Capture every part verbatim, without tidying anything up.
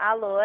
Alô?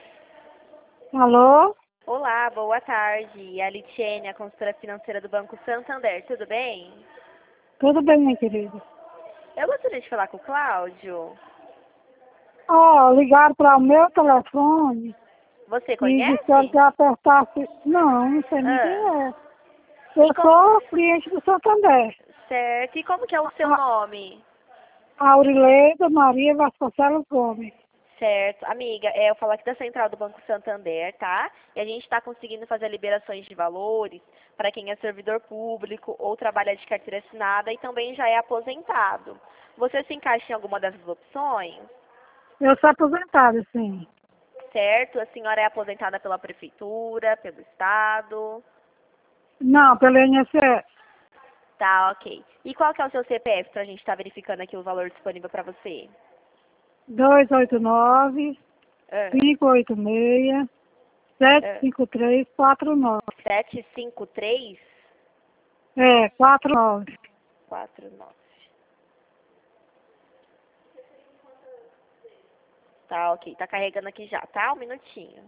Alô? Olá, boa tarde. É a Litiene, a consultora financeira do Banco Santander. Tudo bem? Tudo bem, minha querida? Eu gostaria de falar com o Cláudio. Ó, ligaram para o meu telefone Você e disseram conhece? que apertasse. Não, não sei nem quem Ah, é. e Eu como... sou cliente do Santander. Certo. E como que é o seu A nome? Aurileida Maria Vasconcelos Gomes. Certo. Amiga, é, eu falo aqui da central do Banco Santander, tá? E a gente está conseguindo fazer liberações de valores para quem é servidor público ou trabalha de carteira assinada e também já é aposentado. Você se encaixa em alguma dessas opções? Eu sou aposentada, sim. Certo? A senhora é aposentada pela prefeitura, pelo estado? Não, pelo I N S S. Tá, ok. E qual que é o seu C P F para a gente estar verificando aqui o valor disponível para você? dois oito nove, Ah, cinco oito seis, sete ah. cinco três quatro nove. sete cinco três É, quatro nove. quatro nove. Tá, ok. Tá carregando aqui já, tá? Um minutinho.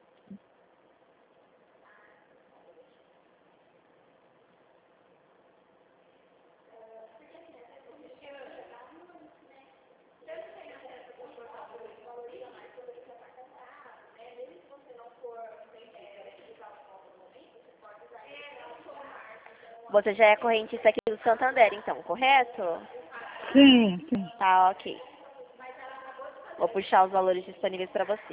Você já é correntista aqui do Santander, então, correto? Sim, sim. Tá, ok. Vou puxar os valores disponíveis para você.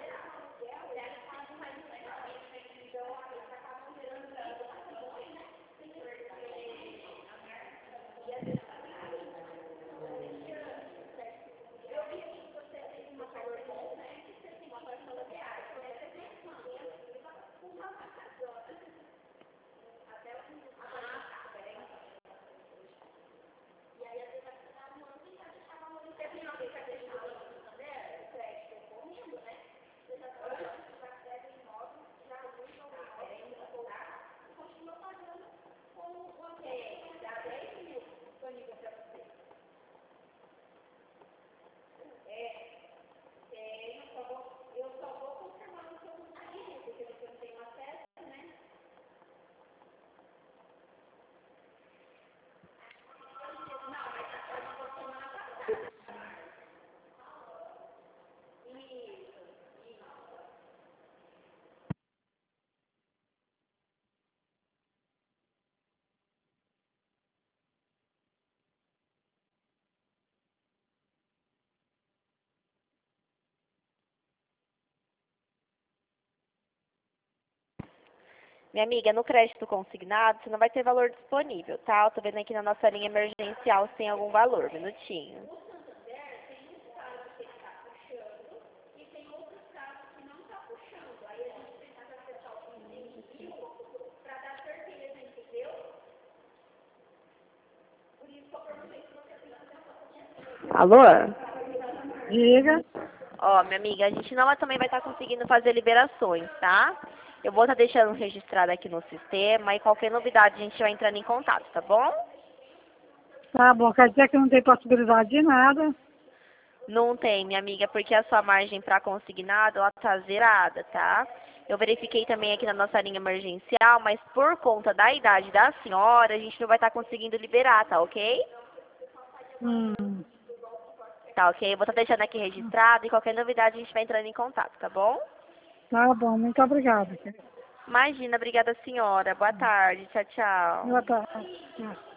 Minha amiga, no crédito consignado, você não vai ter valor disponível, tá? Eu tô vendo aqui na nossa linha emergencial se tem algum valor. Minutinho. Alô? Diga. Ó, minha amiga, a gente não também vai estar conseguindo fazer liberações, tá? Eu vou estar deixando registrado aqui no sistema e qualquer novidade a gente vai entrando em contato, tá bom? Tá bom, quer dizer que não tem possibilidade de nada. Não tem, minha amiga, porque a sua margem para consignado, ela tá zerada, tá? Eu verifiquei também aqui na nossa linha emergencial, mas por conta da idade da senhora, a gente não vai estar conseguindo liberar, tá ok? Hum. Tá ok? Eu vou estar deixando aqui registrado e qualquer novidade a gente vai entrando em contato, tá bom? Tá bom, muito obrigada. Imagina, obrigada senhora. Boa tarde, tchau, tchau. Boa tarde.